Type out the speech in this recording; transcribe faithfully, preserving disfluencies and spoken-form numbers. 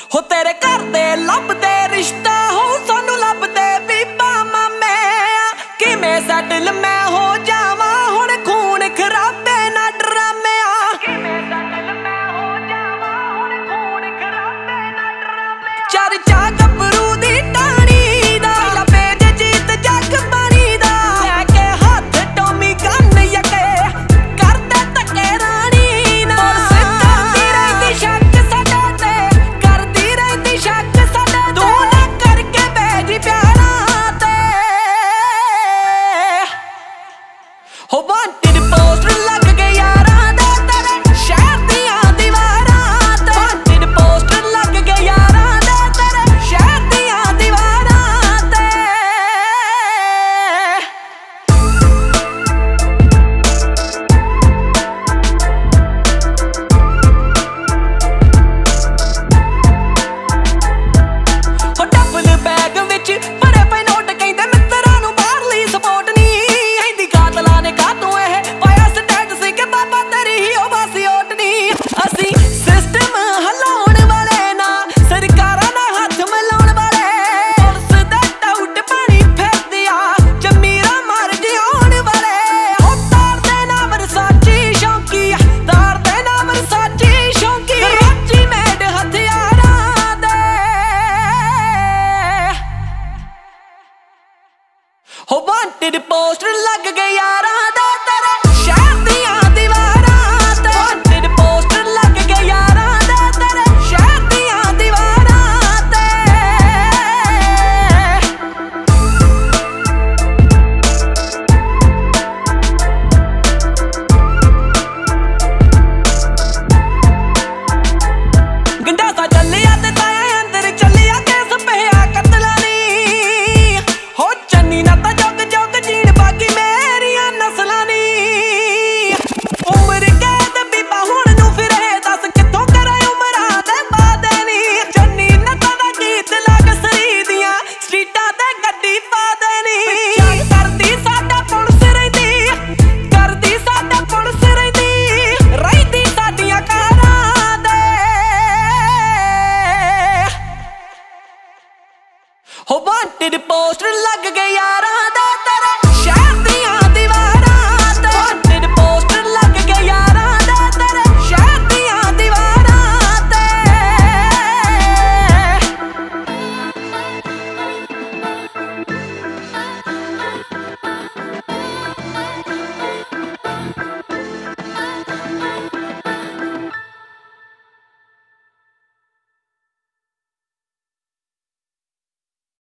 हो तेरे घर दे लभदे रिश्ता हो सानू लभदे बीबा मामे किवें सैटल मैं हो जावां हुण खून खराबे ना डरामेआ किवें सैटल मैं हो जावां हुण खून खराबे ना डरामेआ चर्चा गभरू दी टाणी दा पहला पेज जीत जग बणी दा लैके हत्थ टोमी गन यके करदे धक्के राणी ना करदी रहिंदी शक साडे ते करदी रहिंदी शक साडे तू ना करके भेज प्यारां ते हो वांटेड पोस्टर लग गए यारां दे तेरे शहर दियां दीवारां ते वांटेड पोस्टर लग गए यारां दे तेरे शहर दियां दीवारां ते हो डबल बैग विच भरे पए नोट कहंदे मित्तरां नूं बाहरली सपोर्ट नी हिंदी कातलां ने कातों एह पाया स्टेटस के बाबा तेरी ही ओ बासी ओटनी असीं सिस्टम हिलाउण वाले ना सरकारां नाल हत्थ मिलाउण वाले पुलिस दे टाउट पानी फिरदिया जमीरा मर जिउण वाले ओ तार दे ना वरसाची शौकी तार दे ना वरसाची शौकी राची मेड हथियारां दे हो वांटेड पोस्टर लग गए यारां दे